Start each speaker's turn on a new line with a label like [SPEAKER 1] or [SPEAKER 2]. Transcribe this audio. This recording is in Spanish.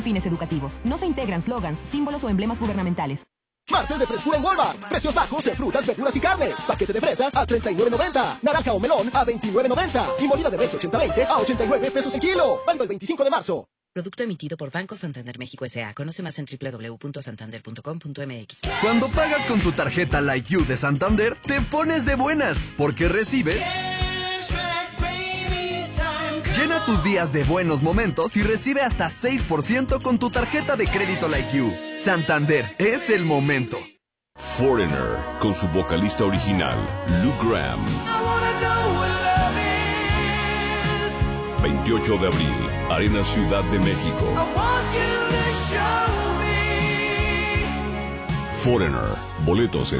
[SPEAKER 1] Fines educativos. No se integran slogans, símbolos o emblemas gubernamentales.
[SPEAKER 2] Martes de frescura en Walmart. Precios bajos en frutas, verduras y carnes. Paquete de fresas a $39.90. Naranja o melón a $29.90. Y molida de res 80-20 a 89 pesos el kilo. Válido el 25 de marzo.
[SPEAKER 3] Producto emitido por Banco Santander México S.A. Conoce más en www.santander.com.mx.
[SPEAKER 4] Cuando pagas con tu tarjeta Like You de Santander, te pones de buenas, porque recibes... Llena tus días de buenos momentos y recibe hasta 6% con tu tarjeta de crédito Like You. Santander, es el momento.
[SPEAKER 5] Foreigner, con su vocalista original, Luke Graham. 28 de abril, Arena Ciudad de México. Foreigner, boletos en